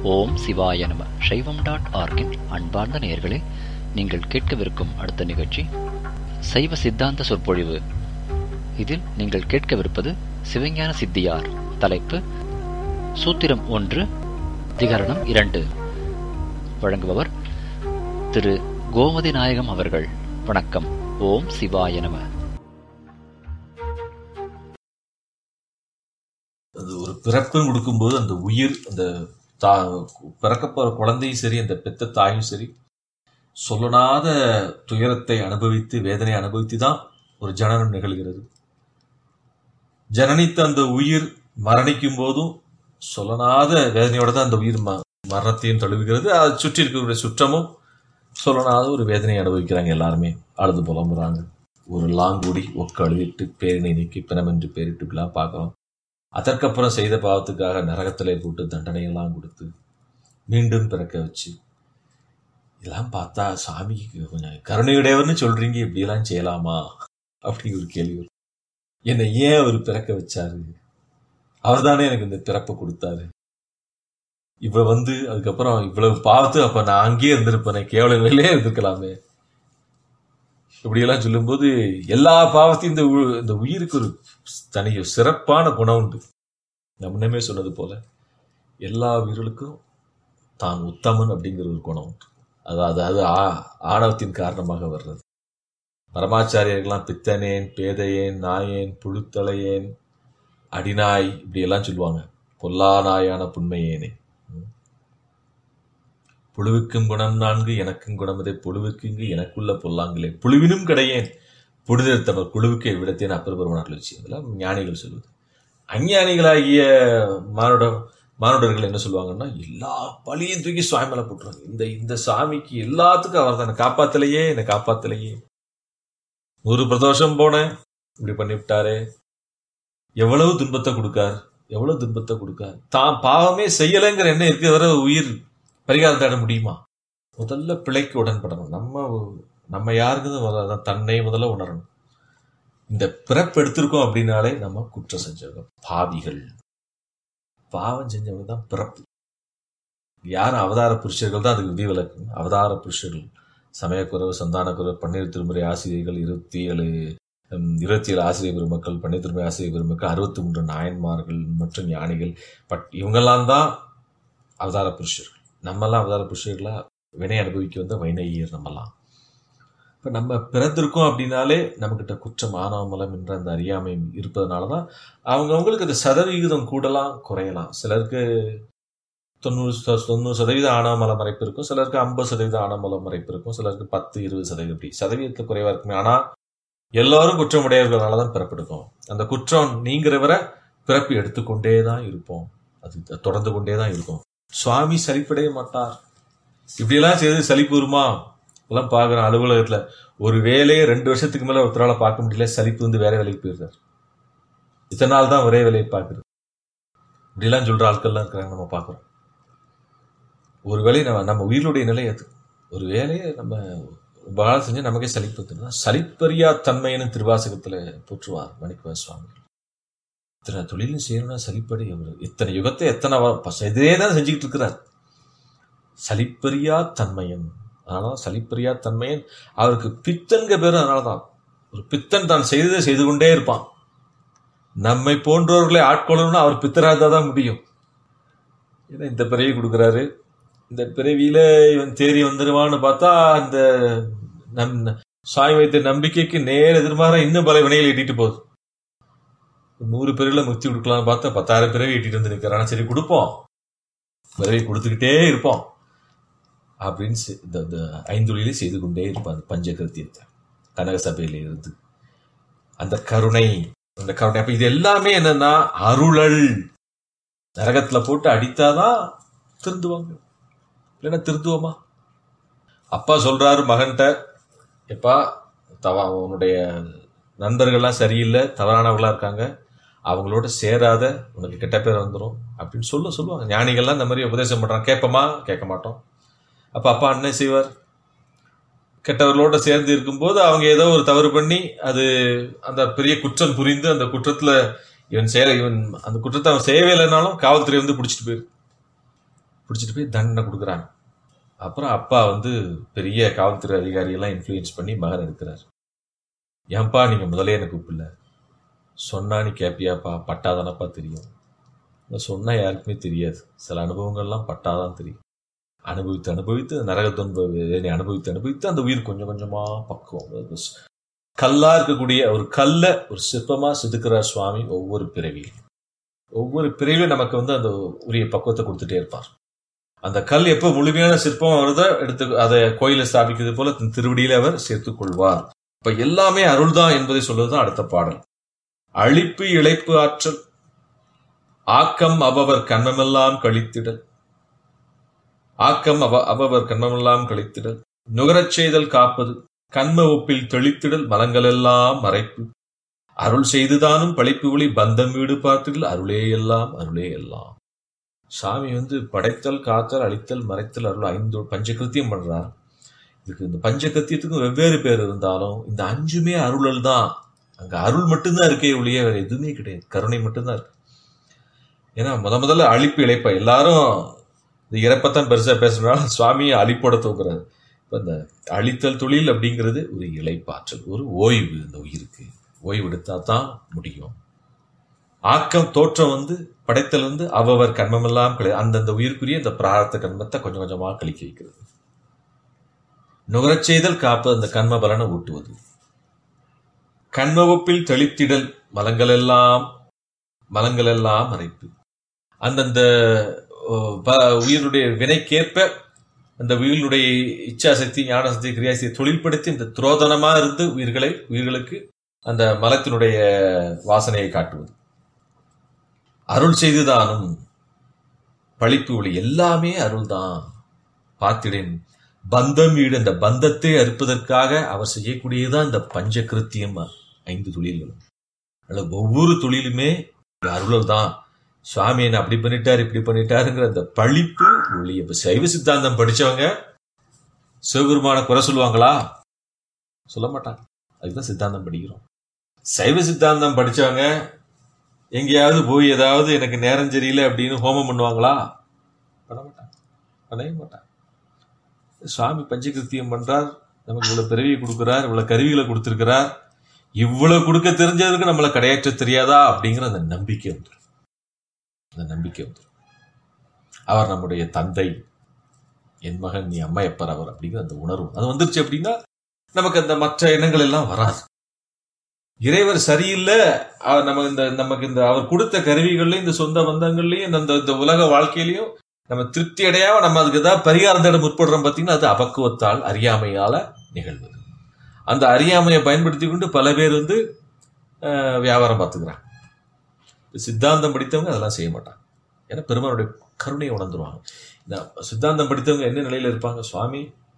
ஓம் சிவாய நம. சைவம்.org-இன் அன்பார்ந்த நேயர்களே, நீங்கள் கேட்கவிருக்கும் அடுத்த நிகழ்ச்சி சைவ சித்தாந்த சொற்பொழிவு. இதில் நீங்கள் கேட்கவிருப்பது சிவஞான சித்தியார். தலைப்பு சூத்திரம் 1, அதிகரணம் 2. வழங்குபவர் திரு கோமதி நாயகம் அவர்கள். வணக்கம். ஓம் சிவாய நம. அது ஒரு பிறப்புன்னு கொடுக்கும்போது அந்த உயிர், அந்த பிறக்கப்போற குழந்தையும் சரி, அந்த பெத்த தாயும் சரி, சொல்லனாத துயரத்தை அனுபவித்து, வேதனை அனுபவித்து தான் ஒரு ஜனனம் நிகழ்கிறது. ஜனனித்த அந்த உயிர் மரணிக்கும் போதும் சொல்லனாத வேதனையோட தான் அந்த உயிர் மரணத்தையும் தழுவுகிறது. அதை சுற்றி இருக்கக்கூடிய சுற்றமும் சொல்லனாத ஒரு வேதனையை அனுபவிக்கிறாங்க. எல்லாருமே அழுது புலம்புறாங்க. ஒரு லாங்கூடி ஒக்க அழுதிட்டு பேரினை நீக்கி பிணமென்று பேரிட்டு இப்படிலாம் பார்க்குறோம். அதற்கப்புறம் செய்த பாவத்துக்காக நரகத்திலே போட்டு தண்டனையெல்லாம் கொடுத்து மீண்டும் பிறக்க வச்சு, இதெல்லாம் பார்த்தா சாமிக்கு கொஞ்சம் கருணையுடையவர்னு சொல்றீங்க, இப்படியெல்லாம் செய்யலாமா அப்படிங்கிற ஒரு கேள்வி வரும். என்னை ஏன் அவர் பிறக்க வச்சாரு? அவர் தானே எனக்கு இந்த பிறப்பை கொடுத்தாரு. இப்ப அதுக்கப்புறம் இவ்வளவு பார்த்து அப்ப நான் அங்கேயே இருந்திருப்பேனே, கேவல நிலையிலே இருந்திருக்கலாமே, இப்படியெல்லாம் சொல்லும்போது எல்லா பாவத்தையும் இந்த உயிருக்கு ஒரு தனி சிறப்பான குணம் உண்டு. நான் முன்னமே சொன்னது போல எல்லா உயிர்களுக்கும் தான் உத்தமன் அப்படிங்கிற ஒரு குணம் உண்டு. அது ஆணவத்தின் காரணமாக வர்றது. பரமாச்சாரியர்கள்லாம் பித்தனேன், பேதையேன், நாயேன், புழுத்தலையேன், அடிநாய் இப்படியெல்லாம் சொல்லுவாங்க. பொல்லா நாயான புண்மையேனே, புழுவுக்கும் குணம் 4 எனக்கும் குணம் இதே, புழுவுக்கு இங்கு எனக்குள்ள பொல்லாங்கிலே, புழுவினும் கிடையேன் புனிதத்தவர் குழுவுக்கு விடத்தேன் அப்பர் பெருமானார் வச்சு. அதெல்லாம் ஞானிகள் சொல்லுவது. அஞ்ஞானிகளாகிய மானுடர்கள் என்ன சொல்லுவாங்கன்னா, எல்லா பழியும் தூக்கி சுவாமி மேல போட்டுருவாங்க. இந்த சாமிக்கு எல்லாத்துக்கும் அவர் தான் என்னை காப்பாத்தலையே, 100 பிரதோஷம் போனேன், இப்படி பண்ணிவிட்டாரே, எவ்வளவு துன்பத்தை கொடுக்கார். தான் பாவமே செய்யலைங்கிற எண்ணம் இருக்கிற உயிர் பரிகாரம் தேட முடியுமா? முதல்ல பிழைக்கு உடன்படணும். நம்ம யாருக்குன்னு முதல்ல தன்னை முதல்ல உணரணும். இந்த பிறப்பு எடுத்திருக்கோம் அப்படின்னாலே நம்ம குற்றம் செஞ்சவங்க, பாவிகள், பாவம் செஞ்சவங்க தான் பிறப்பு. யாரும் அவதார புருஷர்கள் தான் அதுக்கு விதிவிலக்கு. அவதார புருஷர்கள் சமயக்குறவு, சந்தானக்குறவு, பன்னீர் திருமுறை ஆசிரியர்கள், 27 ஆசிரியர் பெருமக்கள், பன்னீர் திருமுறை ஆசிரியர் பெருமக்கள், 63 நாயன்மார்கள் மற்றும் ஞானிகள், இவங்கெல்லாம் தான் அவதார புருஷர்கள். நம்மெல்லாம் அவதார புருஷர்களா வினை அனுபவிக்க வந்த வைநகியர் நம்மெல்லாம். இப்போ நம்ம பிறந்திருக்கோம் அப்படின்னாலே நம்மகிட்ட குற்றம், ஆணவமலம் என்ற அந்த அறியாமை இருப்பதனால தான் அவங்களுக்கு அந்த சதவிகிதம் கூடலாம் குறையலாம். சிலருக்கு 90% ஆணவமல மறைப்பு இருக்கும், சிலருக்கு 50% ஆணவமல மறைப்பு இருக்கும், சிலருக்கு 10-20% இப்படி சதவீதத்தில் குறைவா இருக்குமே. ஆனால் எல்லாரும் குற்றமுடையவர்களால தான் பிறப்பெடுக்கும். அந்த குற்றம் நீங்கிற வரை பிறப்பு எடுத்துக்கொண்டே தான் இருப்போம். அது தொடர்ந்து கொண்டே தான் இருக்கும். சுவாமி சலிப்படைய மாட்டார். இப்படியெல்லாம் செய்து சலிப்பு வருமா? எல்லாம் பார்க்குறேன் அலுவலகத்துல ஒரு வேலையை 2 வருஷத்துக்கு மேல ஒருத்தரால பார்க்க முடியல, சலிப்பு வேற வேலைக்கு போயிருந்தார். இத்தனை நாள் தான் ஒரே வேலையை பார்க்குறது. இப்படிலாம் சொல்ற ஆட்கள்லாம் இருக்கிறாங்க, நம்ம பார்க்குறோம். ஒரு வேலையை நம்ம உயிர்களுடைய நிலை அது. ஒரு வேலையை நம்ம பால செஞ்சு நமக்கே சலிப்பு. சலிப்பறியா தன்மைன்னு திருவாசகத்துல போற்றுவார் மாணிக்கவாசக சுவாமி. இத்தனை தொழிலும் செய்யணும்னா சலிப்படி இத்தனை யுகத்தை எத்தனை இதே தான் செஞ்சுக்கிட்டு இருக்கிறார். சலிப்பறியா தன்மையன். அதனாலதான் சலிப்பறியா தன்மையன். அவருக்கு பித்தன்க பேரு அதனாலதான். ஒரு பித்தன் தான் செய்ததை செய்து கொண்டே இருப்பான். நம்மை போன்றவர்களை ஆட்கொள்ளணும்னா அவர் பித்தரா இருந்தாதான் முடியும். ஏன்னா இந்த பிறவி கொடுக்குறாரு, இந்த பிறவியில இவன் தேறி வந்துருவான்னு பார்த்தா அந்த சாய் வைத்த நம்பிக்கைக்கு நேர் எதிர்மாற இன்னும் பல வினைகளை எட்டிட்டு போகுது. 100 பிறவில முக்தி கொடுக்கலாம்னு பார்த்தா 10,000 பிறவி எட்டிட்டு வந்து நிற்கிறான். சரி கொடுப்போம், பிறவி கொடுத்துக்கிட்டே இருப்போம் அப்படின்னு இந்த 5 செய்து கொண்டே இருப்பார். பஞ்சகிருத்தியத்தை கனக சபையில இருந்து அந்த கருணை. அப்ப இது எல்லாமே என்னன்னா அருளல். நரகத்துல போட்டு அடித்தாதான் திருந்துவாங்க, இல்லைன்னா திருந்துவோமா? அப்பா சொல்றாரு மகன்கிட்ட, எப்பா உன்னுடைய நண்பர்கள்லாம் சரியில்லை, தவறானவர்களா இருக்காங்க, அவங்களோட சேராத, உனக்கு கெட்ட பேர் வந்துடும் அப்படின்னு சொல்லுவாங்க. ஞானிகள்லாம் இந்த மாதிரி உபதேசம் பண்றாங்க. கேட்போமா? கேட்க மாட்டோம். அப்ப அப்பா என்ன செய்வார்? கெட்டவர்களோட சேர்ந்து இருக்கும்போது அவங்க ஏதோ ஒரு தவறு பண்ணி அது அந்த பெரிய குற்றம் புரிந்து அந்த குற்றத்துல இவன் அந்த குற்றத்தை அவன் செய்யவே இல்லைனாலும் காவல்துறை பிடிச்சிட்டு போயிரு. பிடிச்சிட்டு போய் தண்டனை கொடுக்குறாங்க. அப்புறம் அப்பா வந்து பெரிய காவல்துறை அதிகாரியெல்லாம் இன்ஃப்ளூயன்ஸ் பண்ணி மகன் எடுக்கிறார். ஏன்பா நீங்கள் முதலே எனக்கு கூப்பிடல, சொன்னா நீ கேப்பியாப்பா, பட்டாதானப்பா தெரியும். சொன்னால் யாருக்குமே தெரியாது, சில அனுபவங்கள்லாம் பட்டாதான் தெரியும். அனுபவித்து அனுபவித்து நரக துன்பத்தை அனுபவித்து அனுபவித்து அந்த உயிர் கொஞ்சம் கொஞ்சமாக பக்குவம் கல்லா இருக்கக்கூடிய ஒரு கல்லை ஒரு சிற்பமாக செதுக்கிறார் சுவாமி. ஒவ்வொரு பிறவியும் நமக்கு வந்து அந்த உரிய பக்குவத்தை கொடுத்துட்டே இருப்பார். அந்த கல் எப்போ முழுமையான சிற்பம் வருதோ எடுத்து அதை கோயிலை ஸ்தாபிக்கிறது போல திருவடியில அவர் சேர்த்துக் கொள்வார். இப்ப எல்லாமே அருள்தான் என்பதை சொல்வதுதான் அடுத்த பாடல். அழிப்பு இழைப்பு ஆற்றல் ஆக்கம் அபவர் கண்மமெல்லாம் கழித்திடல், ஆக்கம் அபவர் கண்மமெல்லாம் கழித்திடல், நுகரச் செய்தல் காப்பது, கண்ம ஒப்பில் தெளித்திடல், மலங்களெல்லாம் மறைப்பு, அருள் செய்துதானும் பழிப்பு ஒளி பந்தம் வீடு பார்த்திடல், அருளே எல்லாம் அருளே எல்லாம். சாமி வந்து படைத்தல், காத்தல், அழித்தல், மறைத்தல், அருள் 5 பஞ்சகிருத்தியம் பண்றார். இதுக்கு இந்த பஞ்சகிருத்தியத்துக்கும் வெவ்வேறு பேர் இருந்தாலும் இந்த 5மே அருளல் தான். அங்க அருள் மட்டும்தான் இருக்கே ஒழிய வேற எதுவுமே கிடையாது, கருணை மட்டும்தான் இருக்கு. ஏன்னா முதல்ல அழிப்பு இழைப்ப எல்லாரும் இந்த இறப்பத்தான் பெருசா பேசுறதுனால சுவாமியை அழிப்போட தூக்குறாரு. இப்ப இந்த அழித்தல் தொழில் அப்படிங்கிறது ஒரு இழைப்பாற்றல், ஒரு ஓய்வு. இந்த உயிருக்கு ஓய்வு எடுத்தா தான் முடியும். ஆக்கம் தோற்றம் வந்து படைத்தல் வந்து அவவர் கர்மமெல்லாம் அந்தந்த உயிருக்குரிய இந்த பிராரத்த கர்மத்தை கொஞ்சம் கொஞ்சமா கழிக்க வைக்கிறது. நுகரச் செய்தல் காப்பது, அந்த கர்ம பலனை ஊட்டுவது. கண்மவப்பில் தெளித்திடல், மலங்களெல்லாம் மறைப்பு. அந்தந்த உயிருடைய வினைக்கேற்ப அந்த உயிர்களுடைய இச்சாசக்தி, ஞானசக்தி, கிரியாசக்தியை தொழில்படுத்தி இந்த துரோதனமா இருந்து உயிர்களுக்கு அந்த மலத்தினுடைய வாசனையை காட்டுவது. அருள் செய்துதானும் பழிப்பு ஒளி, எல்லாமே அருள் தான். பார்த்திடேன் பந்தம் வீடு, அந்த பந்தத்தை அறுப்பதற்காக அவர் செய்யக்கூடியதுதான் இந்த பஞ்ச கிருத்தியம் 5 தொழில்களும். அதில் ஒவ்வொரு தொழிலுமே அருளல் தான். சுவாமி என்ன அப்படி பண்ணிட்டாரு இப்படி பண்ணிட்டாருங்கிற அந்த பழிப்பு ஒளி. இப்ப சைவ சித்தாந்தம் படிச்சவங்க சிவபெருமான குறை சொல்லுவாங்களா? சொல்ல மாட்டாங்க. அதுதான் சித்தாந்தம் படிக்கிறோம். சைவ சித்தாந்தம் படிச்சவங்க எங்கேயாவது போய் ஏதாவது எனக்கு நேரம் சரியில்லை அப்படின்னு ஹோமம் பண்ணுவாங்களா? பண்ணவே மாட்டாங்க. சுவாமி பஞ்சகிருத்தியம் பண்றார், நமக்கு இவ்வளவு பிறவியை கொடுக்கிறார், இவ்வளவு கருவிகளை கொடுத்திருக்கிறார், இவ்வளவு கொடுக்க தெரிஞ்சதுக்கு நம்மளை கடையாற்ற தெரியாதா அப்படிங்கிற அந்த நம்பிக்கை வந்துடும். அவர் நம்முடைய தந்தை, என் மகன் நீ அம்மையப்பர் அவர் அப்படிங்கிற அந்த உணர்வு அது வந்துருச்சு அப்படின்னா நமக்கு அந்த மற்ற எண்ணங்கள் எல்லாம் வராது. இறைவர் சரியில்லை, நமக்கு இந்த அவர் கொடுத்த கருவிகள்லயும் இந்த சொந்த பந்தங்கள்லயும் இந்த உலக வாழ்க்கையிலையும் நம்ம திருப்தி அடையாம நம்ம அதுக்கு ஏதாவது பரிகாரம் தேட முற்படுறோம் பார்த்தீங்கன்னா அது அபக்குவத்தால், அறியாமையால நிகழ்வது. அந்த அறியாமையை பயன்படுத்தி கொண்டு பல பேர் வந்து வியாபாரம் பார்த்துக்கிறாங்க. சித்தாந்தம் படித்தவங்க அதெல்லாம் செய்ய மாட்டாங்க. ஏன்னா பெருமானுடைய கருணையை உணர்ந்துருவாங்க. இந்த சித்தாந்தம் படித்தவங்க என்ன நிலையில இருப்பாங்க? சுவாமி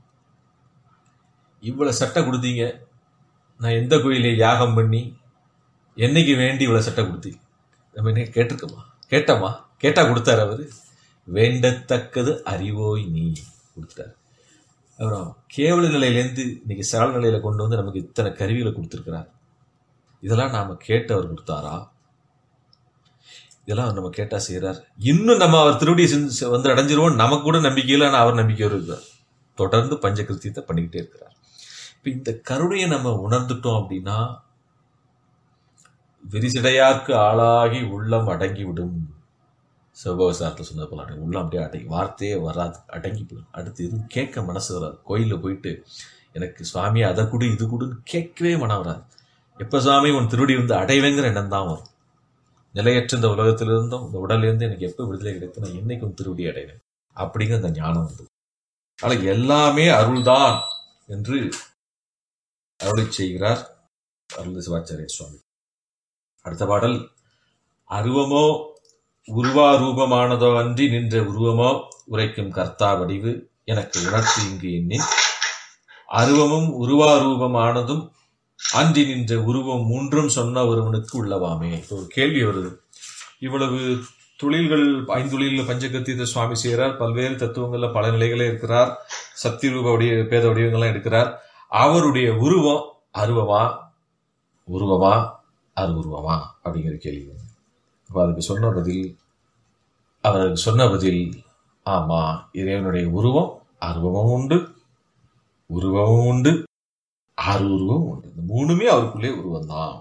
இவ்வளவு சட்டை கொடுத்தீங்க, நான் எந்த கோயிலே யாகம் பண்ணி என்னைக்கு வேண்டி இவ்வளவு சட்டை கொடுத்தீங்க, நம்ம என்ன கேட்டோமா? கேட்டா கொடுத்தாரு அவரு. வேண்டத்தக்கது அறிவோய் நீ கொடுத்துட்டாரு. அப்புறம் கேவல நிலையிலேருந்து இன்னைக்கு சகல நிலையில கொண்டு வந்து நமக்கு இத்தனை கருவிகளை கொடுத்துருக்கிறார். இதெல்லாம் நாம கேட்டு அவர் கொடுத்தாரா? இதெல்லாம் நம்ம கேட்டா செய்யறார். இன்னும் நம்ம அவர் திருவடி வந்து அடைஞ்சிருவோம் நமக்கு கூட நம்பிக்கையில், ஆனால் அவர் நம்பிக்கையோடு இருக்கிறார். தொடர்ந்து பஞ்சகிருத்தியத்தை பண்ணிக்கிட்டே இருக்கிறார். இப்ப இந்த கருணையை நம்ம உணர்ந்துட்டோம் அப்படின்னா விரிசிடையாருக்கு ஆளாகி உள்ளம் அடங்கி விடும். சிவபவசாரத்தில் சொன்னது போல உள்ளம் அப்படியே அடங்கி, வார்த்தையே வராது, அடங்கி போயிடும். அடுத்து எதுவும் கேட்க மனசு வராது. கோயிலில் போயிட்டு எனக்கு சுவாமி அதை கொடு இது கொடுன்னு கேட்கவே மனம் வராது. எப்போ சுவாமி உன் திருவடி வந்து அடைவேங்கிற எண்ணம் தான் வரும். நிலையற்ற இந்த உலகத்திலிருந்தும் இந்த உடலிருந்து எனக்கு எப்போ விடுதலை கிடைத்து நான் என்னைக்கும் திருவடி அடைவேன் அப்படிங்கிற அந்த ஞானம் வந்து. ஆனால் எல்லாமே அருள்தான் என்று அருளை செய்கிறார் அருள் சிவாச்சாரிய சுவாமி. அடுத்த பாடல். அருவமோ உருவா ரூபமானதோ அன்றி நின்ற உருவமோ உரைக்கும் கர்த்தா வடிவு எனக்கு உணர்த்தி இங்கு எண்ணின் அருவமும் உருவா ரூபமானதும் அன்றி நின்ற உருவம் மூன்றும் சொன்ன ஒருவனுக்கு உள்ளவாமே. இப்போ ஒரு கேள்வி வருது. இவ்வளவு தொழில்கள் 5 தொழில்கள் பஞ்சகத்தியத்தை சுவாமி செய்கிறார். பல்வேறு தத்துவங்கள்ல பல நிலைகளே இருக்கிறார். சக்தி ரூப பேத வடிவங்கள்லாம் எடுக்கிறார். அவருடைய உருவம் அருவமா அருவுருவமா அப்படிங்கிற கேள்வி. அப்ப அவருக்கு சொன்ன பதில் ஆமா, இறைவனுடைய உருவம் அருவமும் உண்டு, உருவமும் உண்டு, அருவுருவம் உண்டு. இந்த மூணுமே அவருக்குள்ளே உருவம் தான்.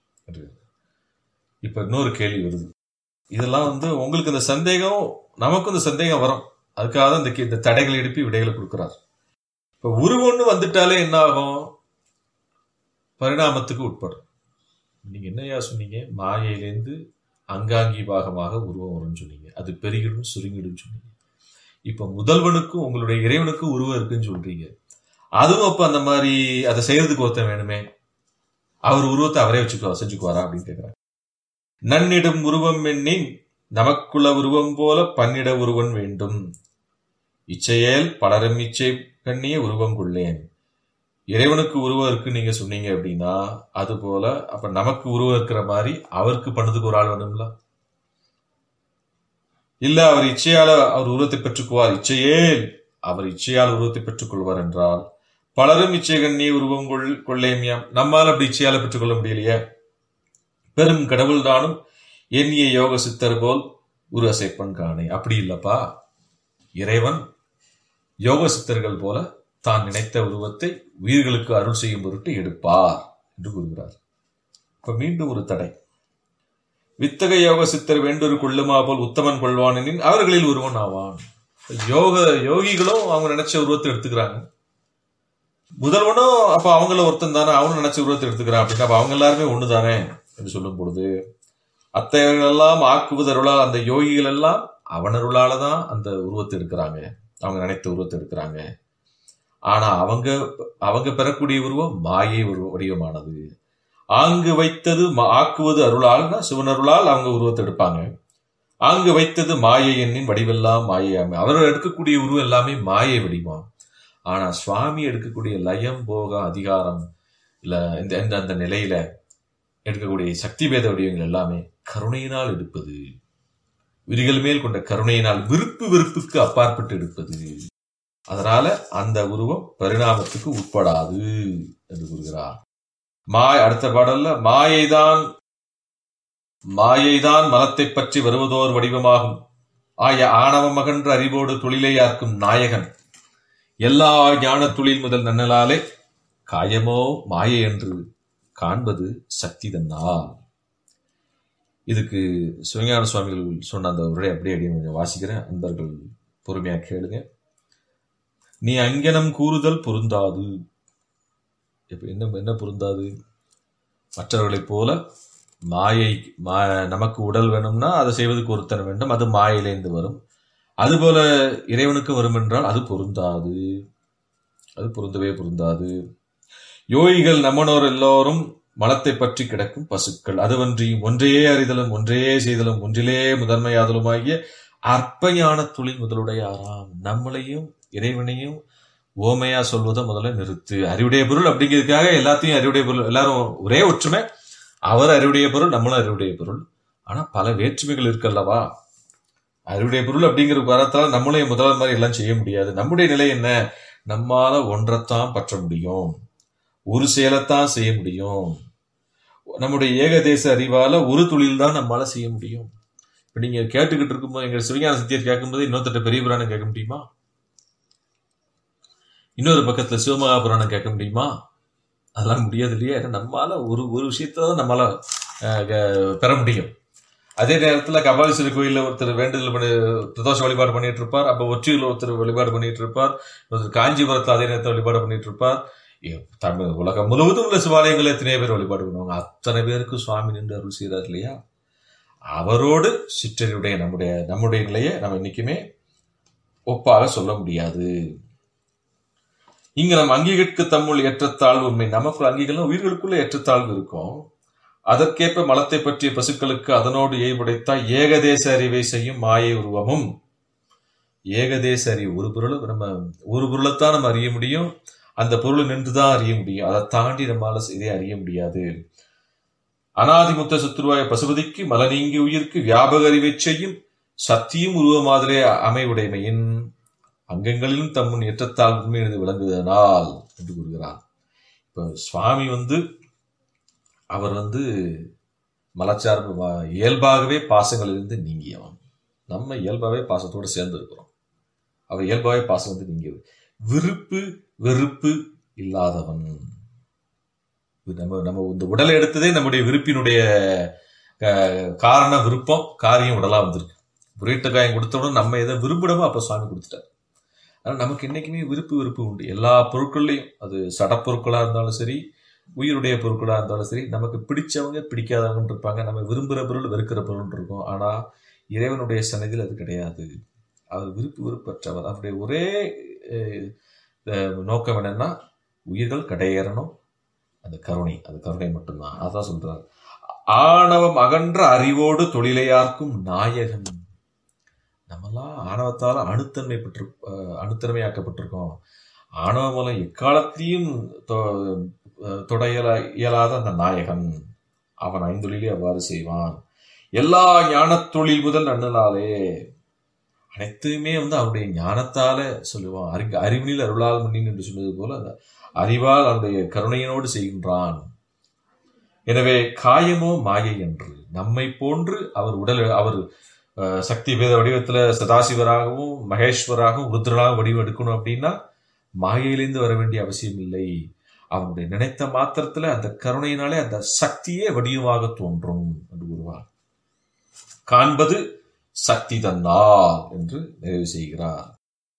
இப்ப இன்னொரு கேள்வி வருது. இதெல்லாம் உங்களுக்கு இந்த சந்தேகம், நமக்கும் இந்த சந்தேகம் வரும். அதுக்காக தான் இந்த தடைகளை எழுப்பி விடைகளை கொடுக்கிறார். இப்ப உருவம்னு வந்துட்டாலே என்ன ஆகும்? பரிணாமத்துக்கு உட்படும். நீங்க என்னையா சொன்னீங்க? மாயையிலேருந்து அங்காங்கி பாகமாக உருவம் வரும்னு சொன்னீங்க. அது பெருகிடும் சுருங்கிடும் சொன்னீங்க. இப்ப முதல்வனுக்கும் உங்களுடைய இறைவனுக்கும் உருவம் இருக்குன்னு சொல்றீங்க. அதுவும் அப்ப அந்த மாதிரி அதை செய்யறதுக்கு ஒருத்தன் வேணுமே, அவர் உருவத்தை அவரே செஞ்சுக்குவாரா அப்படின்னு கேட்கிறாங்க. நன்னிடும் உருவம் எண்ணின் நமக்குள்ள உருவம் போல பன்னிட உருவன் வேண்டும். இச்சையேல் பலரும் இச்சை கண்ணிய உருவம் கொள்ளேன். இறைவனுக்கு உருவம் இருக்கு நீங்க சொன்னீங்க அப்படின்னா, அது போல அப்ப நமக்கு உருவம் இருக்கிற மாதிரி அவருக்கு பண்ணதுக்கு ஒரு ஆள் வேணும்ல. இல்ல அவர் இச்சையால அவர் உருவத்தை பெற்றுக்குவார், இச்சையேல் அவர் இச்சையால் உருவத்தை பெற்றுக் கொள்வார் என்றால், பலரும் இச்சை கண்ணிய உருவம் கொள்ளேமியாம். நம்மால் அப்படி இச்சையால பெற்றுக்கொள்ள முடியலையே. பெரும் கடவுள் தானும் எண்ணிய யோக சித்தர் போல் உரு அசைப்பன் காணே. அப்படி இல்லப்பா, இறைவன் யோக சித்தர்கள் போல தான் நினைத்த உருவத்தை உயிர்களுக்கு அருள் செய்யும் பொருட்டு எடுப்பார் என்று கூறுகிறார். இப்ப மீண்டும் ஒரு தடை. வித்தக யோக சித்தர் வேண்டொரு கொள்ளுமா போல் உத்தமன் கொள்வானின் அவர்களில் ஒருவன் ஆவான். யோகிகளும் அவங்க நினைச்ச உருவத்தை எடுத்துக்கிறாங்க. முதல்வனும் அப்ப அவங்கள ஒருத்தன் தானே, அவனும் நினைச்ச உருவத்தை எடுத்துக்கிறான் அப்படின்னா அப்ப அவங்க எல்லாருமே ஒண்ணுதானே என்று சொல்லும் பொழுது, அத்தகையவர்கள் எல்லாம் ஆக்குவது அருளால் அந்த யோகிகள் எல்லாம் அவனருளாலதான் அந்த உருவத்தை எடுக்கிறாங்க, அவங்க நினைத்த உருவத்தை எடுக்கிறாங்க. ஆனா அவங்க பெறக்கூடிய உருவம் மாயை வடிவமானது. ஆங்கு வைத்தது ஆக்குவது அருளால்னா சிவனருளால் அவங்க உருவத்தை எடுப்பாங்க. ஆங்கு வைத்தது மாயை எண்ணின் வடிவெல்லாம் மாயையாமை. அவர்கள் எடுக்கக்கூடிய உருவம் எல்லாமே மாயை வடிவம். ஆனா சுவாமி எடுக்கக்கூடிய லயம் போகம் அதிகாரம் இல்ல இந்த அந்த நிலையில எடுக்கக்கூடிய சக்தி பேத வடிவங்கள் எல்லாமே கருணையினால் எடுப்பது, உயிர்கள் மேல் கொண்ட கருணையினால் வெறுப்புக்கு அப்பாற்பட்டு எடுப்பது. அதனால அந்த உருவம் பரிணாமத்துக்கு உட்படாது என்று கூறுகிறார். அடுத்த பாடல்ல மாயைதான் மலத்தை பற்றி வருவதோர் வடிவமாகும். ஆணவ மகன்ற அறிவோடு தொழிலை யார்க்கும் நாயகன் எல்லா ஞான தொழில் முதல் நன்னலாலே காயமோ மாயை என்று காண்பது சக்தி தன்னால். இதுக்கு சிவஞான சுவாமிகள் சொன்ன அந்த உரை அப்படியே கொஞ்சம் வாசிக்கிறேன், அன்பர்கள் பொறுமையா கேளுங்க. நீ அங்கனம் கூறுதல் பொருந்தாது. என்ன பொருந்தாது? மற்றவர்களைப் போல மாயை நமக்கு உடல் வேணும்னா அதை செய்வதற்கு ஒருத்தன் வேண்டும், அது மாயிலேந்து வரும். அதுபோல இறைவனுக்கு வரும் என்றால் அது பொருந்தாது, அது பொருந்தவே பொருந்தாது. யோகிகள் நம்மனோர் எல்லோரும் மலத்தை பற்றி கிடக்கும் பசுக்கள், அதுவன்றி ஒன்றையே அறிதலும் ஒன்றையே செய்தலும் ஒன்றிலே முதன்மையாதலுமாகிய அற்ப ஞான தொழில் முதலுடையாராம். நம்மளையும் இறைவனையும் ஓமையா சொல்வதை முதல்ல நிறுத்து. அறிவுடைய பொருள் அப்படிங்கிறதுக்காக எல்லாத்தையும் அறிவுடைய பொருள், எல்லாரும் ஒரே ஒற்றுமை, அவர் அறிவுடைய பொருள் நம்மளும் அறிவுடைய பொருள். ஆனா பல வேற்றுமைகள் இருக்கல்லவா. அறிவுடைய பொருள் அப்படிங்கிற காரணத்தால நம்மளையும் முதல்வர் மாதிரி எல்லாம் செய்ய முடியாது. நம்முடைய நிலை என்ன? நம்மால ஒன்றைத்தான் பற்ற முடியும், ஒரு செயலைத்தான் செய்ய முடியும். நம்முடைய ஏகதேச அறிவால ஒரு தொழில் தான் நம்மளால செய்ய முடியும். இப்ப நீங்க கேட்டுக்கிட்டு இருக்கும்போது, எங்க சிவஞான சித்தியர் கேட்கும்போது இன்னொருத்தட்ட பெரிய புராணம் கேட்க முடியுமா? இன்னொரு பக்கத்துல சிவமகா புராணம் கேட்க முடியுமா? அதெல்லாம் முடியாது இல்லையா? ஏன்னா நம்மளால ஒரு விஷயத்தான் நம்மளால பெற முடியும். அதே நேரத்துல கபாலீஸ்வரர் கோயில்ல ஒருத்தர் வேண்டுதல் பிரதோஷ வழிபாடு பண்ணிட்டு இருப்பார், அப்ப ஒற்றியில் ஒருத்தர் வழிபாடு பண்ணிட்டு இருப்பார், ஒருத்தர் காஞ்சிபுரத்துல அதே நேரத்தில் வழிபாடு பண்ணிட்டு இருப்பார். தமிழ் உலகம் முழுவதும் உள்ள சிவாலயங்கள் எத்தனையோ பேர் வழிபாடு பண்ணுவாங்க. அத்தனை பேருக்கு சுவாமி நின்று அருள் செய்கிறார் இல்லையா? அவரோடு சிற்றறிவுடைய நம்முடைய நிலையை நம்ம இன்னைக்குமே ஒப்பாக சொல்ல முடியாது. இங்க நம்ம அங்கிகளுக்கு தம்முள் ஏற்றத்தாழ்வு உண்மை. நமக்குள்ள அங்கிகள் உயிர்களுக்குள்ள ஏற்றத்தாழ்வு இருக்கும். அதற்கேற்ப மலத்தை பற்றிய பசுக்களுக்கு அதனோடு ஏய்படைத்தால் ஏகதேச அறிவை செய்யும் மாயை உருவமும். ஏகதேச அறிவு, ஒரு பொருளைத்தான் நம்ம அறிய முடியும், அந்த பொருளை நின்றுதான் அறிய முடியும். அதை தாண்டி நம்மளால இதை அறிய முடியாது. அனாதிமுத்த சத்துருவாய பசுபதிக்கு மல நீங்கி உயிர்க்கு வியாபக அறிவை செய்யும் சத்தியும் உருவமாதிரே அமைவுடைமையின் அங்கங்களிலும் தம்முன் ஏற்றத்தால் உண்மை என்று விளங்குவதனால் என்று கூறுகிறார். இப்ப சுவாமி அவர் மலச்சார்பு இயல்பாகவே பாசங்களிலிருந்து நீங்கியவன். நம்ம இயல்பாகவே பாசத்தோடு சேர்ந்து இருக்கிறோம். அவர் இயல்பாவே பாசம் வந்து நீங்கியது. விருப்பு வெறுப்பு இல்லாதவன். நம்ம இந்த உடலை எடுத்ததே நம்முடைய விருப்பினுடைய காரண விருப்பம், காரியம் உடலா வந்திருக்கு. புரீட்ட காயம் கொடுத்தவுடன் நம்ம எதை விரும்பிடமோ அப்ப சுவாமி கொடுத்துட்டார். ஆனால் நமக்கு என்னைக்குமே விருப்பு உண்டு. எல்லா பொருட்கள்லையும், அது சடப்பொருட்களா இருந்தாலும் சரி, உயிருடைய பொருட்களா இருந்தாலும் சரி, நமக்கு பிடிச்சவங்க பிடிக்காதவங்க இருப்பாங்க. நம்ம விரும்புகிற பொருள் வெறுக்கிற பொருள் இருக்கும். ஆனா இறைவனுடைய சன்னதியில் அது கிடையாது. அவர் விருப்பற்றவர். அவருடைய ஒரே நோக்கம் என்னன்னா உயிர்கள் கடையேறணும். அது கருணை மட்டும்தான். அதான் சொல்றாரு, ஆணவம் அகன்ற அறிவோடு தொழிலையார்க்கும் நாயகன். நம்மெல்லாம் ஆணவத்தால அணுத்தன்மையாக்கப்பட்டிருக்கோம். ஆணவ மூலம் எக்காலத்திலையும் தொட இயலாத அந்த நாயகன் அவன் ஐந்தொழிலே அவ்வாறு செய்வான். எல்லா ஞானத் தொழில் முதல் நன்னலாலே, அனைத்துமே அவனுடைய ஞானத்தால சொல்லுவான். அறிவினில் அருளால் முன்னின் என்று சொன்னது போல அந்த அறிவால் அவனுடைய கருணையினோடு செய்கின்றான். எனவே காயமோ மாயை என்று நம்மை போன்று அவர் சக்தி பேத வடிவத்துல சதாசிவராகவும் மகேஸ்வராகவும் ருத்ரனாகவும் வடிவம் எடுக்கணும் அப்படின்னா மாயையிலிருந்து வர வேண்டிய அவசியம் இல்லை. அவனுடைய நினைத்த மாத்திரத்துல அந்த கருணையினாலே அந்த சக்தியே வடிவமாக தோன்றும் என்று கூறுவார். காண்பது சக்தி தன்னால் என்று நிறைவு செய்கிறார்.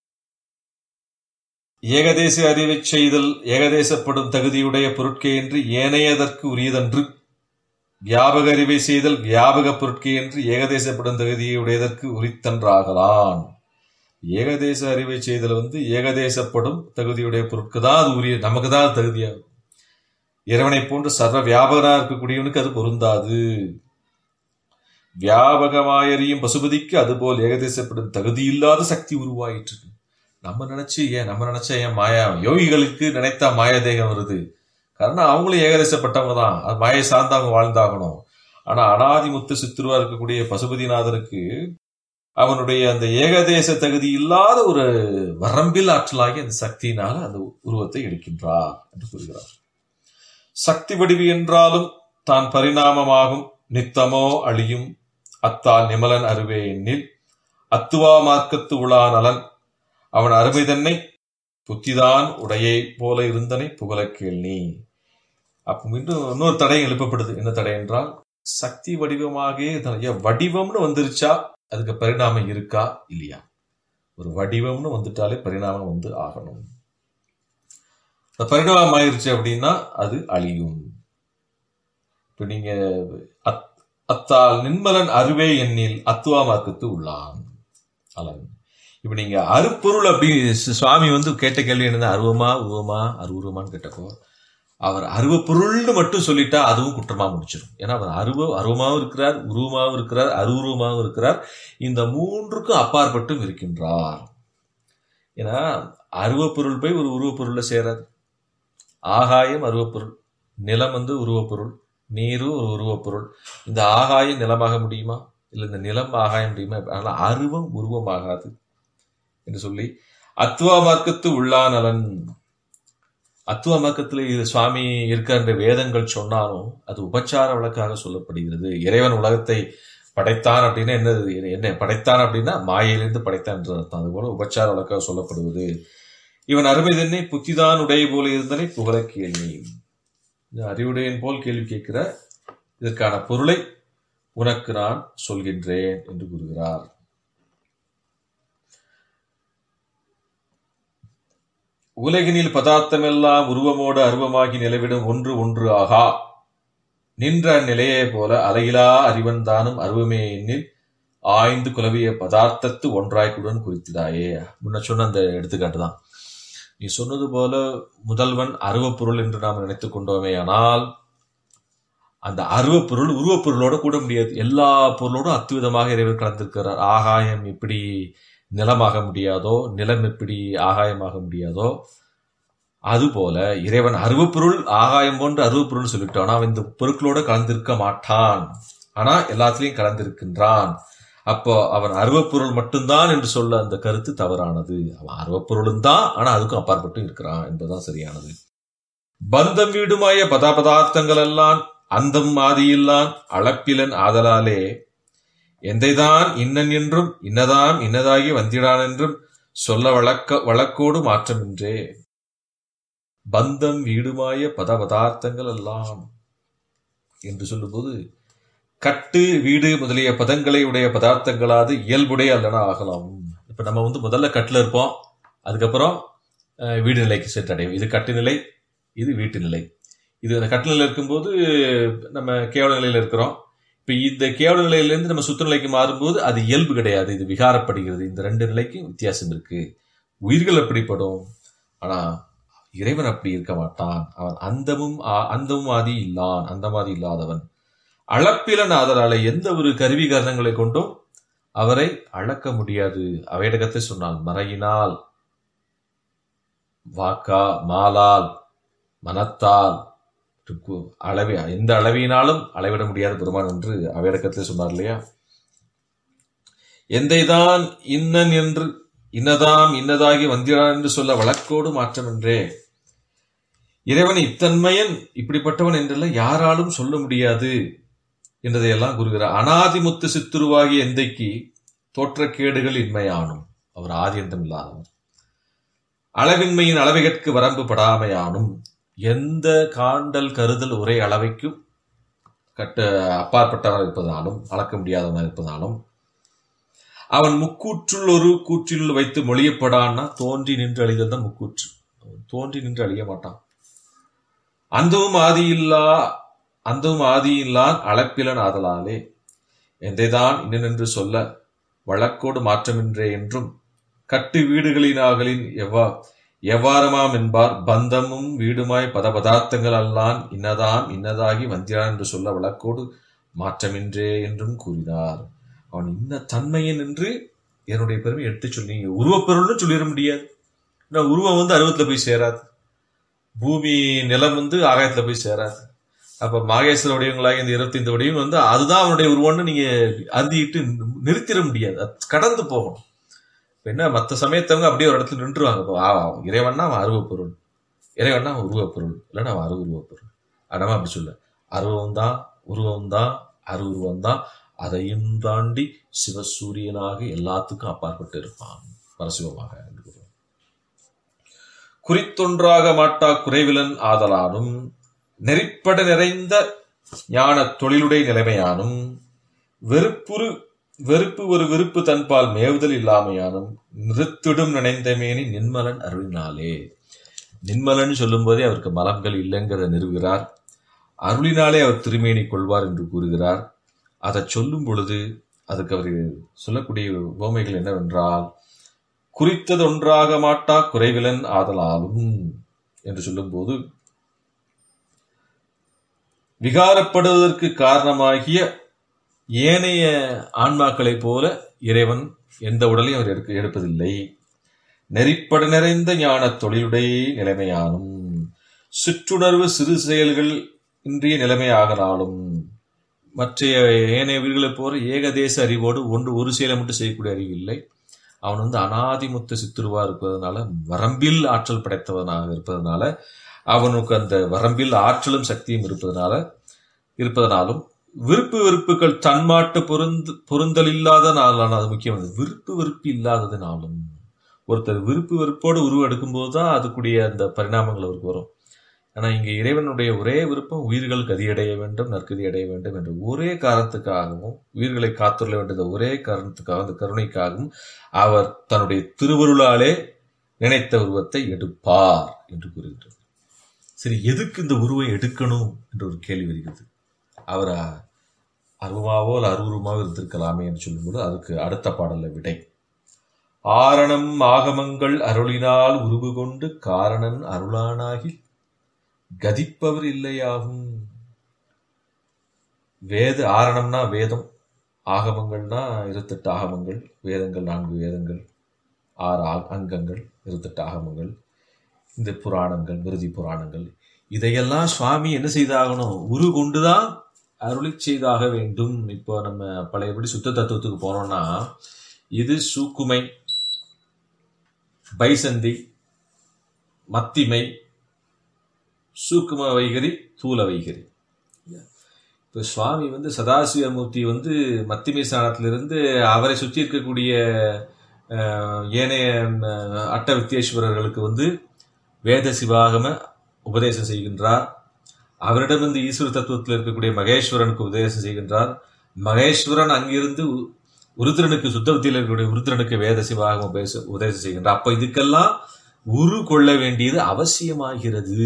ஏகதேச அறிவை செய்தல் ஏகதேசப்படும் தகுதியுடைய பொருட்கே என்று ஏனையதற்கு உரியதன்று. வியாபக அறிவை செய்தல் வியாபக பொருட்கே என்று ஏகதேசப்படும் தகுதியுடையதற்கு உரித்தன்றாகலான். ஏகதேச அறிவை செய்தல் ஏகதேசப்படும் தகுதியுடைய பொருட்கு தான் அது உரிய, நமக்கு தான் அது தகுதியாகும். இறைவனை போன்று சர்வ வியாபகனா இருக்கக்கூடியவனுக்கு அது பொருந்தாது. வியாபகமாயறியும் பசுபதிக்கு அதுபோல் ஏகதேசப்படும் தகுதி இல்லாத சக்தி உருவாயிற்று. நம்ம நினைச்சா ஏன் மாயா யோகிகளுக்கு நினைத்தா மாயா தேகம் வருது. காரணம் அவங்களும் ஏகதேசப்பட்டவங்க தான், அது மாயை சார்ந்து அவங்க வாழ்ந்தாகணும். ஆனா அனாதிமுத்து சித்துருவா இருக்கக்கூடிய பசுபதிநாதருக்கு அவனுடைய அந்த ஏகதேச தகுதி இல்லாத ஒரு வரம்பில் ஆற்றலாகி அந்த சக்தியினால அந்த உருவத்தை எடுக்கின்றார் என்று கூறுகிறார். சக்தி வடிவு என்றாலும் தான் பரிணாமமாகும் நித்தமோ அழியும் அத்தால் நிமலன் அருவே எண்ணில் அத்துவா மார்க்கத்து உளா நலன் அவன் அருமை தன்னை புத்திதான் உடையை போல இருந்தனை புகழ கேள்வி. அப்ப மீண்டும் இன்னொரு தடை எழுப்பப்படுது. என்ன தடை என்றால், சக்தி வடிவமாக வடிவம்னு வந்துருச்சா அதுக்கு பரிணாமம் இருக்கா இல்லையா? ஒரு வடிவம்னு வந்துட்டாலே பரிணாமம் ஆகணும். பரிணாமம் ஆயிருச்சு அப்படின்னா அது அழியும். இப்ப நீங்க அத்தால் நின்மலன் அருவே எண்ணில் அத்துவா மார்க்கத்து உள்ளான் அலன். இப்ப நீங்க அருப்பொருள் அப்படி சுவாமி கேட்ட கேள்வி என்ன, அருவமா உருவமா அருவுருவமான்னு கேட்டப்போ அவர் அருவப்பொருள்னு மட்டும் சொல்லிட்டா அதுவும் குற்றமா முடிச்சிடும். ஏன்னா அவர் அருவமாவும் இருக்கிறார், உருவமாவும் இருக்கிறார், அருவுருவமாவும் இருக்கிறார். இந்த மூன்றுக்கும் அப்பாற்பட்டும் இருக்கின்றார். ஏன்னா அருவப்பொருள் போய் ஒரு உருவப்பொருள்ல சேராது. ஆகாயம் அருவப்பொருள், நிலம் உருவப்பொருள், நீரும் ஒரு உருவப்பொருள். இந்த ஆகாயம் நிலமாக முடியுமா? இல்ல இந்த நிலம் ஆகாயம் முடியுமா? அதனால அருவம் உருவமாகாது என்று சொல்லி அத்துவா மார்க்கத்து உள்ளானலன். அத்துவ மார்க்கத்துல சுவாமி இருக்கின்ற வேதங்கள் சொன்னாலும் அது உபச்சார வழக்காக சொல்லப்படுகிறது. இறைவன் உலகத்தை படைத்தான் அப்படின்னா என்ன படைத்தான் அப்படின்னா மாயையிலிருந்து படைத்தான் என்று அர்த்தம். அதுபோல உபச்சார வழக்காக சொல்லப்படுவது. இவன் அருமை தன்னை புத்திதான் உடைய போல இருந்தனை புகழ கேள்வி. அறிவுடையன் போல் கேள்வி கேட்கிற இதற்கான பொருளை உனக்கு நான் சொல்கின்றேன் என்று கூறுகிறார். உலகினில் பதார்த்தமெல்லாம் உருவமோடு அருவமாகி நிலவிடும் ஒன்று ஒன்று ஆகா நின்ற நிலையே போல அலையிலா அறிவன் தானும் அருவமே எண்ணில் ஆய்ந்து குலவிய பதார்த்தத்து ஒன்றாய்க்குடன் குறித்திடாயே. முன்ன சொன்ன அந்த எடுத்துக்காட்டு தான். நீ சொன்னது போல முதல்வன் அருவப்பொருள் என்று நாம் நினைத்துக் கொண்டோமே, ஆனால் அந்த அருவப்பொருள் உருவப்பொருளோட கூட முடியாது. எல்லா பொருளோடும் அத்துவிதமாக இறைவர் கலந்திருக்கிறார். ஆகாயம் எப்படி நிலமாக முடியாதோ, நிலம் எப்படி ஆகாயமாக முடியாதோ, அதுபோல இறைவன் அருவப்பொருள் ஆகாயம் போன்ற அருவப்பொருள் சொல்லிட்டோம். ஆனா அவன் இந்த பொருட்களோட கலந்திருக்க மாட்டான். ஆனா எல்லாத்திலையும் கலந்திருக்கின்றான். அப்போ அவன் அருவப்பொருள் மட்டும்தான் என்று சொல்ல அந்த கருத்து தவறானது. அவன் அருவப்பொருளும் தான், ஆனா அதுக்கும் அப்பாற்பட்டு இருக்கிறான் என்பதுதான் சரியானது. பந்தம் வீடுமாய பதார்த்தங்கள் எல்லாம் அந்தம் ஆதியில்லான் அளப்பிலன் ஆதலாலே எந்தைதான் இன்னன் என்றும் இன்னதாம் இன்னதாகி வந்திடான் என்றும் சொல்ல வழக்கோடு மாற்றமின்றே பந்தம் வீடுமாய பதார்த்தங்கள் எல்லாம் என்று சொல்லும்போது, கட்டு வீடு முதலிய பதங்களை உடைய பதார்த்தங்களாது இயல்புடைய அல்லனா ஆகலாம். இப்ப நம்ம முதல்ல கட்டுல இருப்போம், அதுக்கப்புறம் வீடு நிலைக்கு சென்று அடையும். இது கட்டு நிலை, இது வீட்டு நிலை. இது அந்த கட்டு நிலையில இருக்கும்போது நம்ம கேவல நிலையில இருக்கிறோம். இப்ப இந்த கேவல நிலையிலிருந்து நம்ம சுத்த நிலைக்கு மாறும்போது அது இயல்பு கிடையாது, இது விகாரப்படுகிறது. இந்த ரெண்டு நிலைக்கும் வித்தியாசம் இருக்கு. உயிர்கள் அப்படிப்படும், ஆனா இறைவன் அப்படி இருக்க மாட்டான். அவன் அந்தமும் ஆதி இல்லான், அந்தமாதி இல்லாதவன். அளப்பிலன் ஆதலால எந்த ஒரு கருவி கரணங்களை கொண்டும் அவரை அளக்க முடியாது. அவையடகத்தை சொன்னால் மறையினால், வாக்கா, மாலால், மனத்தால், எந்த அளவினாலும் அளவிட முடியாத பெருமான் என்று அவையடக்கத்திலே சொன்னார் இல்லையா? எந்தைதான் இன்னன் என்று இன்னதாம் இன்னதாகி வந்திரான் என்று சொல்ல வழக்கோடு மாற்றம் என்றே. இறைவன் இத்தன்மையன், இப்படிப்பட்டவன் என்றெல்லாம் யாராலும் சொல்ல முடியாது என்றதையெல்லாம் கூறுகிறார். அனாதிமுத்து சித்துருவாகிய எந்தைக்கு தோற்றக்கேடுகள் இன்மையானும், அவர் ஆதியந்தம் இல்லாதவர். அளவின்மையின் அளவைகற்கு வரம்பு படாமையானும், எந்த காண்டல் கருதல் ஒரே அளவைக்கும் அப்பாற்பட்டவர் இருப்பதாலும், அளக்க முடியாதவன் இருப்பதாலும், அவன் முக்கூற்றுள் ஒரு கூற்றில் வைத்து மொழியப்படான்னா தோன்றி நின்று அழிதல் தான் முக்கூற்று. தோன்றி நின்று அழிய மாட்டான். அந்தவும் ஆதியில்லான் அளப்பிலன் ஆதலாலே எந்தைதான் இன்னென்று சொல்ல வழக்கோடு மாற்றமின்றே என்றும், கட்டு வீடுகளினாகலின் எவ்வாறுமாம் என்பார். பந்தமும் வீடுமாய் பதார்த்தங்கள் அல்லான் இன்னதாம் இன்னதாகி வந்திரான் என்று சொல்ல வழக்கோடு மாற்றமின்றே என்றும் கூறினார். அவன் இன்ன தன்மையன் என்று என்னுடைய பெருமை எடுத்து சொன்னீங்க. உருவப்பொருள்னு சொல்லிட முடியாது. உருவம் அருவத்துல போய் சேராது, பூமி நிலம் ஆகாயத்துல போய் சேராது. அப்ப மாகேஸ்வர வடிவங்களாக இந்த 25 வடிவம் அதுதான் அவனுடைய உருவம்னு நீங்க அந்திட்டு நிறுத்திட முடியாது, கடந்து போகணும். என்ன மற்ற சமயத்தவங்க அப்படியே ஒரு இடத்துல நின்றுவாங்க. இறைவன்னா அவன் அருவப்பொருள், இறைவன்னா அவன் உருவப்பொருள், இல்லைன்னா அவன் அருவுருவப்பொருள். அதனால அப்படி சொல்ல அருவம் தான், உருவம் தான், அருவுருவம் தான். அதையும் தாண்டி சிவசூரியனாக எல்லாத்துக்கும் அப்பாற்பட்டு இருப்பான், பரசிவமாக. குறித்தொன்றாக மாட்டா குறைவிலன் ஆதலானும், நெறிப்பட நிறைந்த ஞான தொழிலுடைய நிலைமையானும், வெறுப்பு ஒரு விருப்பு தன்பால் மேவுதல் இல்லாமையானும், நிறுத்திடும் நினைந்தமேனி நின்மலன் அருளினாலே. நின்மலன் சொல்லும் போதே அவருக்கு மலங்கள் இல்லைங்கிறத நிறுவுகிறார். அருளினாலே அவர் திருமேனி கொள்வார் என்று கூறுகிறார். அதை சொல்லும் பொழுது அதுக்கு அவர் சொல்லக்கூடிய உவமைகள் என்னவென்றால், குறித்தது ஒன்றாக மாட்டா குறைவிலன் ஆதலாலும் என்று சொல்லும் போது, விகாரப்படுவதற்கு காரணமாகிய ஏனைய ஆன்மாக்களை போல இறைவன் எந்த உடலையும் அவர் எடுப்பதில்லை. நெறிப்பட நிறைந்த ஞான தொழிலுடைய நிலைமையானும், சுற்றுணர்வு சிறு செயல்கள் இன்றைய நிலைமையாகனாலும், மற்ற ஏனைய உயிர்களை போல ஏகதேச அறிவோடு ஒரு செயலை மட்டும் செய்யக்கூடிய அறிவு இல்லை. அவன் அனாதிமுத்த சித்துருவா இருப்பதனால, வரம்பில் ஆற்றல் படைத்தவனாக இருப்பதனால, அவனுக்கு அந்த வரம்பில் ஆற்றலும் சக்தியும் இருப்பதனாலும், விருப்பு வெறுப்புகள் தன்மாட்டு பொருந்தல் இல்லாத நாளான, அது முக்கியமானது, விருப்பு வெறுப்பு இல்லாததுனாலும். ஒருத்தர் விருப்பு வெறுப்போடு உருவம் எடுக்கும் போதுதான் அதுக்குரிய அந்த பரிணாமங்கள் அவருக்கு வரும். ஆனா இங்க இறைவனுடைய ஒரே விருப்பம் உயிர்கள் கதியடைய வேண்டும், நற்கதி அடைய வேண்டும் என்ற ஒரே காரணத்துக்காகவும், உயிர்களை காத்துள்ள வேண்டிய ஒரே காரணத்துக்காக, அந்த கருணைக்காகவும் அவர் தன்னுடைய திருவருளாலே நினைத்த உருவத்தை எடுப்பார் என்று கூறுகிறது. சரி, எதுக்கு இந்த உருவை எடுக்கணும் என்ற ஒரு கேள்வி வருகிறது. அவர் அருவமாவோ அல்ல அருவுருமாவோ இருந்திருக்கலாமே என்று சொல்லும்போது அதுக்கு அடுத்த பாடல்ல விடை. ஆரணம் ஆகமங்கள் அருளினால் உருவு கொண்டு காரணன் அருளானாகி கதிப்பவர் இல்லையாகும். ஆரணம்னா வேதம், ஆகமங்கள்னா 28 ஆகமங்கள், வேதங்கள் 4 வேதங்கள், 6 அங்கங்கள், 28 ஆகமங்கள், இந்த புராணங்கள், விருதி புராணங்கள், இதையெல்லாம் சுவாமி என்ன செய்தாகணும்? உரு கொண்டுதான் அருளி செய்தாக வேண்டும். இப்போ நம்ம பழையபடி சுத்த தத்துவத்துக்கு போனோம்னா, இது சூக்குமை, பைசந்தி, மத்திமை, சூக்கும வைகரி, தூல வைகரி. இப்போ சுவாமி சதாசிவமூர்த்தி மத்திமை ஸ்தானத்திலிருந்து அவரை சுற்றி இருக்கக்கூடிய ஏனைய அட்ட வித்தியேஸ்வரர்களுக்கு வந்து வேத சிவாகம உபதேசம் செய்கின்றார். அவரிடமிருந்து ஈஸ்வர தத்துவத்தில் இருக்கக்கூடிய மகேஸ்வரனுக்கு உபதேசம் செய்கின்றார். மகேஸ்வரன் அங்கிருந்து உருத்திரனுக்கு, சுத்த வித்தியில் இருக்கக்கூடிய உருத்திரனுக்கு வேத சிவாகம உபதேசம் செய்கின்றார். அப்ப இதுக்கெல்லாம் உரு கொள்ள வேண்டியது அவசியமாகிறது.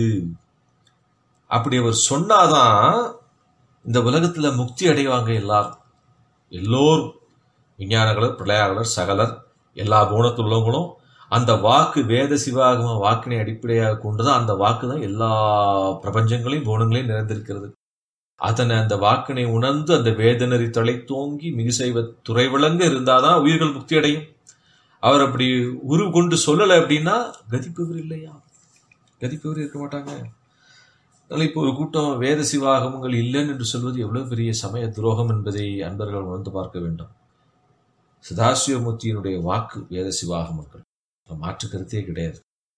அப்படி அவர் சொன்னாதான் இந்த உலகத்துல முக்தி அடைவாங்க. எல்லோரும் விஞ்ஞானங்களர், பிரளயாளர், சகலர், எல்லா குணத்தில் உள்ளவங்களும் அந்த வாக்கு வேத சிவாகம வாக்கினை அடிப்படையாக கொண்டுதான், அந்த வாக்கு தான் எல்லா பிரபஞ்சங்களையும் குணங்களையும் நிறைந்திருக்கிறது. அதனை அந்த வாக்கினை உணர்ந்து அந்த வேதனரி தலை தோங்கி மிகு செய்வ துறை விளங்க இருந்தாதான் உயிர்கள் முக்தி அடையும். அவர் அப்படி உரு கொண்டு சொல்லலை அப்படின்னா கதிப்பவர் இல்லையா? கதிப்பவர் இருக்க மாட்டாங்க. அதனால இப்போ ஒரு கூட்டம் வேத சிவாகமங்கள் இல்லைன்னு என்று சொல்வது எவ்வளவு பெரிய சமய துரோகம் என்பதை அன்பர்கள் உணர்ந்து பார்க்க வேண்டும். சதாசிவமூர்த்தியினுடைய வாக்கு வேத சிவாகமங்கள், மாற்று கருத்தே கிடையாது.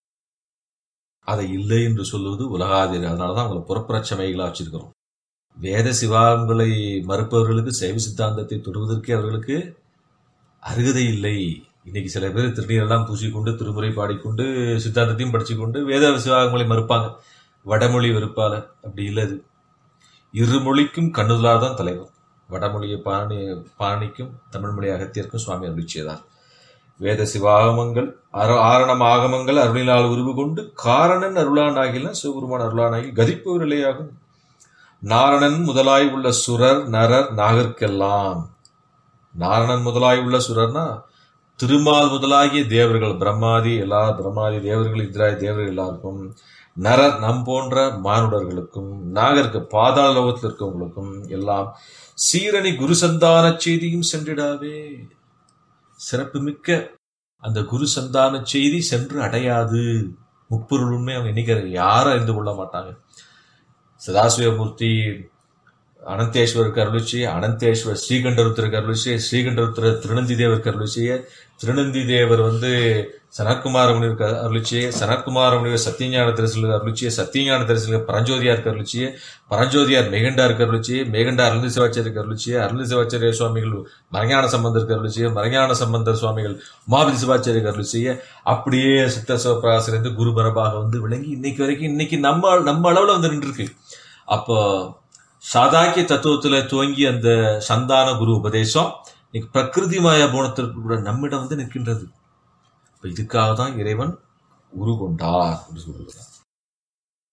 அதை இல்லை என்று சொல்வது உலகாதிரி. அதனாலதான் அவங்களை புறப்புறச்சமைகளா வச்சிருக்கிறோம். வேத சிவாகங்களை மறுப்பவர்களுக்கு சைவ சித்தாந்தத்தை தொடுவதற்கே அவர்களுக்கு அருகதை இல்லை. இன்னைக்கு சில பேர் திருநீரெல்லாம் பூசிக்கொண்டு திருமுறை பாடிக்கொண்டு சித்தாந்தத்தையும் படிச்சுக்கொண்டு வேத சிவாகங்களை மறுப்பாங்க, வடமொழி வெறுப்பால. அப்படி இல்லது. இருமொழிக்கும் கண்ணுதலாதான் தலைவர். வடமொழியை பாணிக்கும் தமிழ் மொழி அகத்தியருக்கும் சுவாமி அருளிச்செய்தார். வேத சிவாகமங்கள் ஆரணம் ஆகமங்கள் அருளினால் உருவு கொண்டு காரணன் அருளானாகில சிவபெருமான் அருளானாகி கதிப்பவர் இல்லையாகும். நாரணன் முதலாய் உள்ள சுரர் நரர் நாகர்க்கெல்லாம். நாரணன் முதலாய் உள்ள சுரர்னா திருமால் முதலாகிய தேவர்கள், பிரம்மாதி தேவர்கள், இந்திராதி தேவர்கள் எல்லாருக்கும், நரர் நம் போன்ற மானுடர்களுக்கும், நாகருக்கு பாதாள லோகத்தில் இருக்கவங்களுக்கும் எல்லாம் சீரணி குரு சந்தான செய்தியும் சென்றிடாவே. சிறப்பு மிக்க அந்த குரு சந்தான செய்தி சென்று அடையாது. முப்பொருள் உண்மை அவங்க எண்ணிக்கிற யாரும் அறிந்து கொள்ள மாட்டாங்க. சதாசிவமூர்த்தி அனந்தேஸ்வருக்கு அருளிச்சிய, அனந்தேஸ்வர் ஸ்ரீகண்டருத்தருக்கு அருளிச்சிய, ஸ்ரீகண்டருத்தர திருநந்தி தேவருக்கு அருளிச்சிய, திருநந்தி தேவர் சனத்குமார முனிவருக்கு அருளிச்சிய, சனத்குமார முனிவர் சத்தியஞான தரிசலுக்கு அருளிச்சிய, சத்தியஞான தரிசலுக்கு பரஞ்சோதியாருக்கு அருளிச்சிய, பரஞ்சோதியார் மேகண்டாருக்கு அருளிச்சிய, மேகண்டார் அருள்ந்தி சிவாச்சாரியருக்கு அருளிச்சிய, அருள்ந்தி சிவாச்சாரிய சுவாமிகள் மரஞான சம்பந்தருக்கு அருளிச்சிய, மரஞான சம்பந்தர் சுவாமிகள் உமாபதி சிவாச்சாரியருக்கு அருளிச்சிய, அப்படியே சித்த சிவபிரகாசிலிருந்து குரு பரபாக விளங்கி இன்னைக்கு வரைக்கும் இன்னைக்கு நம்ம அளவுல நின்று இருக்கு. அப்போ சாதாக்கிய தத்துவத்துல துவங்கி அந்த சந்தான குரு உபதேசம் இன்னைக்கு பிரகிருதி மாயா போனத்திற்கு கூட நம்மிடம் நிற்கின்றது. இதுக்காக தான் இறைவன் உரு கொண்டார் என்று சொல்லுகிறார்.